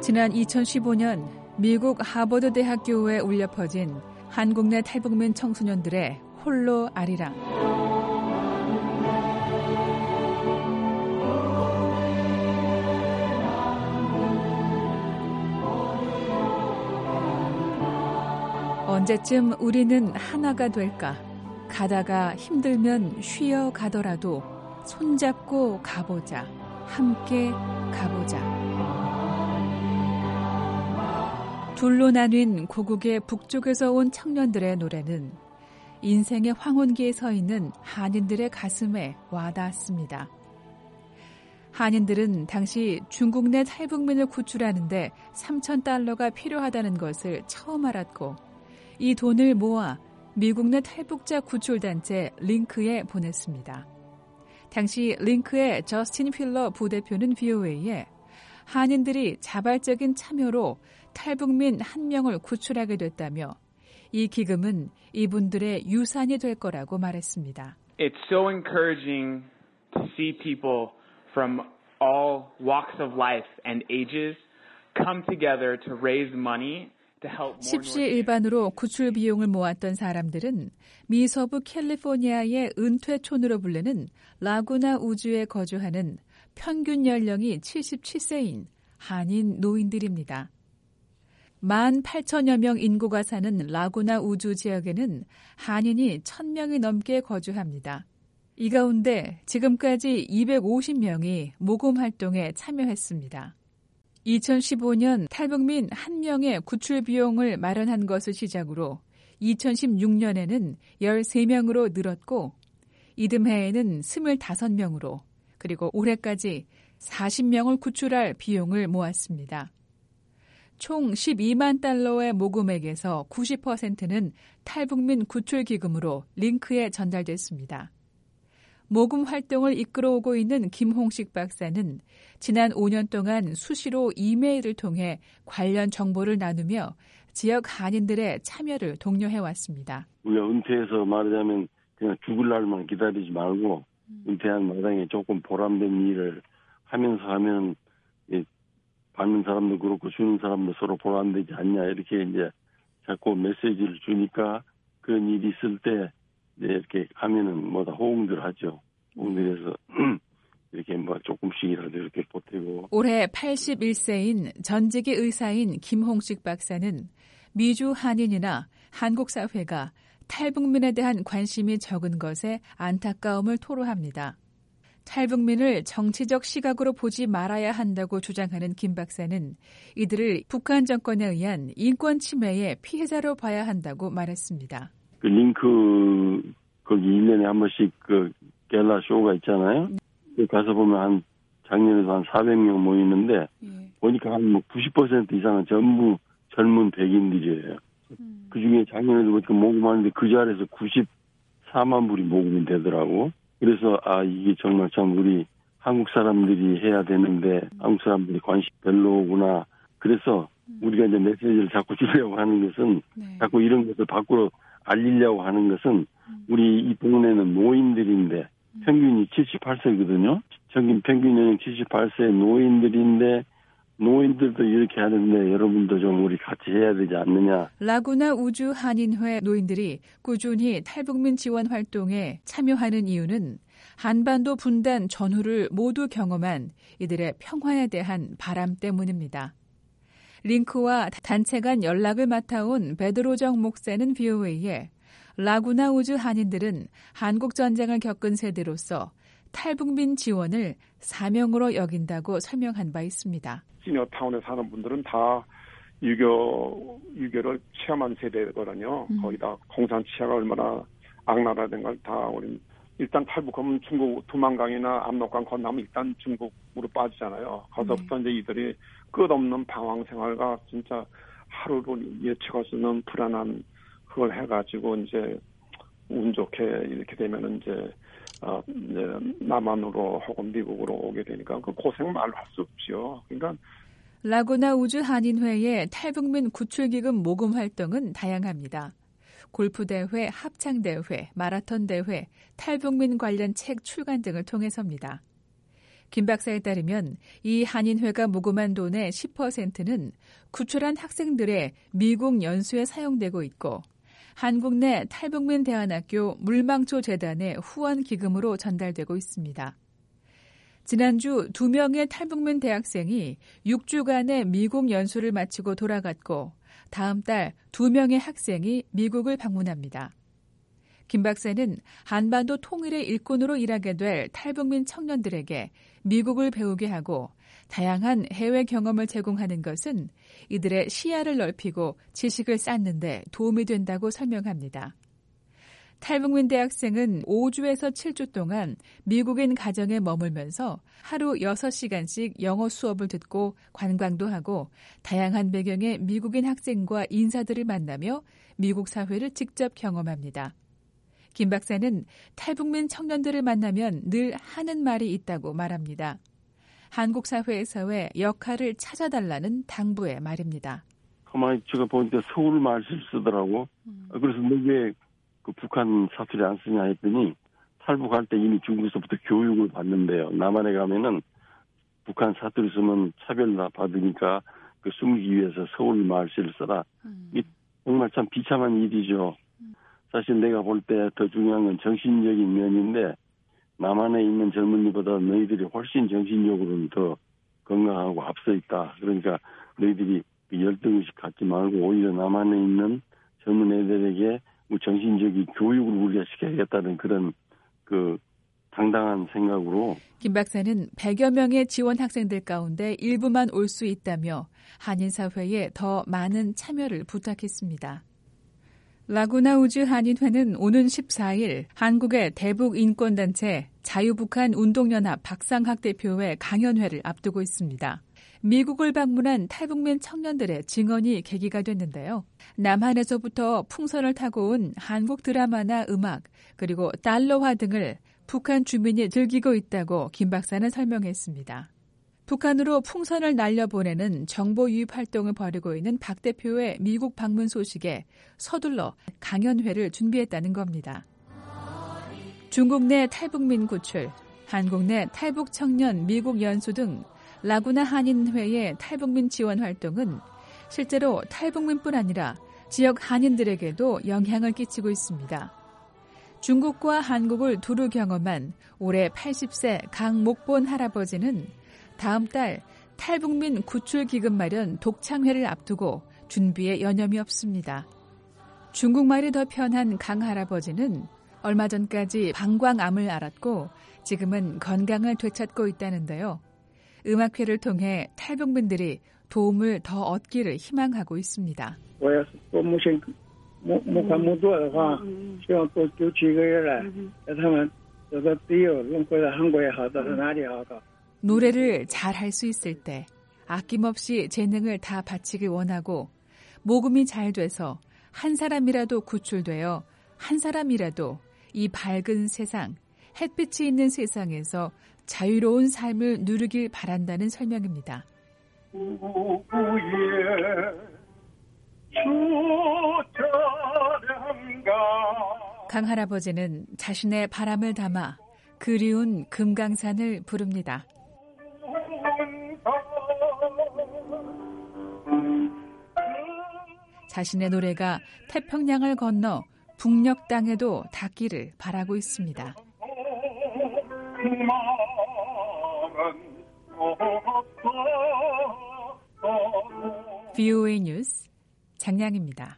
지난 2015년 미국 하버드 대학교에 울려 퍼진 한국 내 탈북민 청소년들의 홀로 아리랑. 언제쯤 우리는 하나가 될까? 가다가 힘들면 쉬어 가더라도 손잡고 가보자. 함께 가보자. 둘로 나뉜 고국의 북쪽에서 온 청년들의 노래는 인생의 황혼기에 서 있는 한인들의 가슴에 와닿았습니다. 한인들은 당시 중국 내 탈북민을 구출하는데 3,000달러가 필요하다는 것을 처음 알았고 이 돈을 모아 미국 내 탈북자 구출단체 링크에 보냈습니다. 당시 링크의 저스틴 필러 부대표는 VOA에 한인들이 자발적인 참여로 탈북민 1명을 구출하게 됐다며 이 기금은 이분들의 유산이 될 거라고 말했습니다. It's so encouraging to see people from all walks of life and ages come together to raise money. 십시일반으로 구출 비용을 모았던 사람들은 미서부 캘리포니아의 은퇴촌으로 불리는 라구나 우주에 거주하는 평균 연령이 77세인 한인 노인들입니다. 18,000여 명 인구가 사는 라구나 우주 지역에는 한인이 1,000명이 넘게 거주합니다. 이 가운데 지금까지 250명이 모금 활동에 참여했습니다. 2015년 탈북민 1명의 구출 비용을 마련한 것을 시작으로 2016년에는 13명으로 늘었고 이듬해에는 25명으로 그리고 올해까지 40명을 구출할 비용을 모았습니다. 총 12만 달러의 모금액에서 90%는 탈북민 구출 기금으로 링크에 전달됐습니다. 모금 활동을 이끌어오고 있는 김홍식 박사는 지난 5년 동안 수시로 이메일을 통해 관련 정보를 나누며 지역 한인들의 참여를 독려해왔습니다. 우리가 은퇴해서 말하자면 그냥 죽을 날만 기다리지 말고 은퇴한 마당에 조금 보람된 일을 하면서 하면 받는 사람도 그렇고 주는 사람도 서로 보람되지 않냐 이렇게 이제 자꾸 메시지를 주니까 그런 일이 있을 때 이렇게 하면은 뭐다 호응들 하죠. 호응들에서 이렇게 뭐 조금씩이라도 이렇게 보태고. 올해 81세인 전직의 의사인 김홍식 박사는 미주 한인이나 한국 사회가 탈북민에 대한 관심이 적은 것에 안타까움을 토로합니다. 탈북민을 정치적 시각으로 보지 말아야 한다고 주장하는 김 박사는 이들을 북한 정권에 의한 인권 침해의 피해자로 봐야 한다고 말했습니다. 그 링크 거기 1년에 한 번씩 그 갤라 쇼가 있잖아요. 가서 보면 한 작년에도 한 400명 모이는데 보니까 한 뭐 90% 이상은 전부 젊은 백인들이에요. 그중에 작년에도 보니까 모금하는데 그 자리에서 94만 불이 모금이 되더라고. 그래서 이게 정말 참 우리 한국 사람들이 해야 되는데 한국 사람들이 관심 별로구나. 그래서 우리가 이제 메시지를 자꾸 주려고 하는 것은 자꾸 이런 것을 밖으로 알리려고 하는 것은 우리 이 동네는 노인들인데 평균이 78세거든요. 평균 연령 78세 노인들인데 노인들도 이렇게 하는데 여러분도 좀 우리 같이 해야 되지 않느냐. 라구나 우주 한인회 노인들이 꾸준히 탈북민 지원 활동에 참여하는 이유는 한반도 분단 전후를 모두 경험한 이들의 평화에 대한 바람 때문입니다. 링크와 단체 간 연락을 맡아온 베드로정 목사는 VOA에 라구나 우주 한인들은 한국 전쟁을 겪은 세대로서 탈북민 지원을 사명으로 여긴다고 설명한 바 있습니다. 시니어타운에 사는 분들은 다 유교를 체험한 세대거든요. 거기다 공산 치하가 얼마나 악랄하던 걸 다 우리 일단 탈북하면 중국 두만강이나 압록강 건너면 일단 중국으로 빠지잖아요. 거기서부터 이제 이들이 끝없는 방황 생활과 진짜 하루를 예측할 수 없는 불안한 그걸 해가지고 이제 운 좋게 이렇게 되면은 이제 남한으로 혹은 미국으로 오게 되니까 그 고생 말로 할 수 없죠. 그러니까 라구나 우주 한인회의 탈북민 구출기금 모금 활동은 다양합니다. 골프대회, 합창대회, 마라톤대회, 탈북민 관련 책 출간 등을 통해서입니다. 김 박사에 따르면 이 한인회가 모금한 돈의 10%는 구출한 학생들의 미국 연수에 사용되고 있고 한국 내 탈북민 대안학교 물망초 재단의 후원 기금으로 전달되고 있습니다. 지난주 2명의 탈북민 대학생이 6주간의 미국 연수를 마치고 돌아갔고 다음 달 2명의 학생이 미국을 방문합니다. 김 박사는 한반도 통일의 일꾼으로 일하게 될 탈북민 청년들에게 미국을 배우게 하고 다양한 해외 경험을 제공하는 것은 이들의 시야를 넓히고 지식을 쌓는 데 도움이 된다고 설명합니다. 탈북민 대학생은 5주에서 7주 동안 미국인 가정에 머물면서 하루 6시간씩 영어 수업을 듣고 관광도 하고 다양한 배경의 미국인 학생과 인사들을 만나며 미국 사회를 직접 경험합니다. 김 박사는 탈북민 청년들을 만나면 늘 하는 말이 있다고 말합니다. 한국 사회에서의 역할을 찾아달라는 당부의 말입니다. 가만히 제가 보니까 서울 말실 쓰더라고. 그래서 너 왜 그 북한 사투리 안 쓰냐 했더니 탈북할 때 이미 중국에서부터 교육을 받는데요. 남한에 가면은 북한 사투리 쓰면 차별 받으니까 그 숨기기 위해서 서울 말실을 써라. 이게 정말 참 비참한 일이죠. 사실 내가 볼 때 더 중요한 건 정신적인 면인데 남한에 있는 젊은이보다 너희들이 훨씬 정신적으로는 더 건강하고 앞서 있다. 그러니까 너희들이 열등의식 갖지 말고 오히려 남한에 있는 젊은 애들에게 정신적인 교육을 우리가 시켜야겠다는 그런 그 당당한 생각으로 김 박사는 100여 명의 지원 학생들 가운데 일부만 올 수 있다며 한인사회에 더 많은 참여를 부탁했습니다. 라구나 우즈 한인회는 오는 14일 한국의 대북 인권단체 자유북한 운동연합 박상학 대표의 강연회를 앞두고 있습니다. 미국을 방문한 탈북민 청년들의 증언이 계기가 됐는데요. 남한에서부터 풍선을 타고 온 한국 드라마나 음악 그리고 달러화 등을 북한 주민이 즐기고 있다고 김 박사는 설명했습니다. 북한으로 풍선을 날려보내는 정보 유입 활동을 벌이고 있는 박 대표의 미국 방문 소식에 서둘러 강연회를 준비했다는 겁니다. 중국 내 탈북민 구출, 한국 내 탈북 청년 미국 연수 등 라구나 한인회의 탈북민 지원 활동은 실제로 탈북민뿐 아니라 지역 한인들에게도 영향을 끼치고 있습니다. 중국과 한국을 두루 경험한 올해 80세 강목본 할아버지는 다음 달 탈북민 구출 기금 마련 독창회를 앞두고 준비에 여념이 없습니다. 중국말이 더 편한 강 할아버지는 얼마 전까지 방광암을 앓았고 지금은 건강을 되찾고 있다는데요. 음악회를 통해 탈북민들이 도움을 더 얻기를 희망하고 있습니다. 노래를 잘 할 수 있을 때 아낌없이 재능을 다 바치길 원하고 모금이 잘 돼서 한 사람이라도 구출되어 한 사람이라도 이 밝은 세상, 햇빛이 있는 세상에서 자유로운 삶을 누리길 바란다는 설명입니다. 강 할아버지는 자신의 바람을 담아 그리운 금강산을 부릅니다. 자신의 노래가 태평양을 건너 북녘 땅에도 닿기를 바라고 있습니다. VOA 뉴스 장량입니다.